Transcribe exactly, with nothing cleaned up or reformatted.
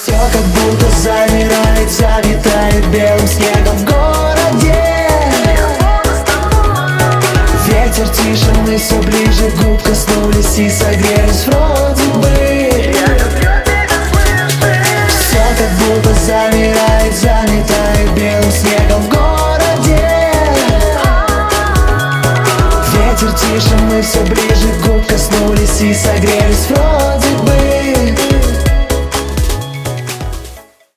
Все как будто замирает, заметает белым снегом в городе. Ветер тише, мы все ближе, губ коснулись и согрелись вроде бы. Все как будто замирает, заметает белым снегом в городе. Ветер тише, мы все ближе, губ коснулись и согрелись вроде бы.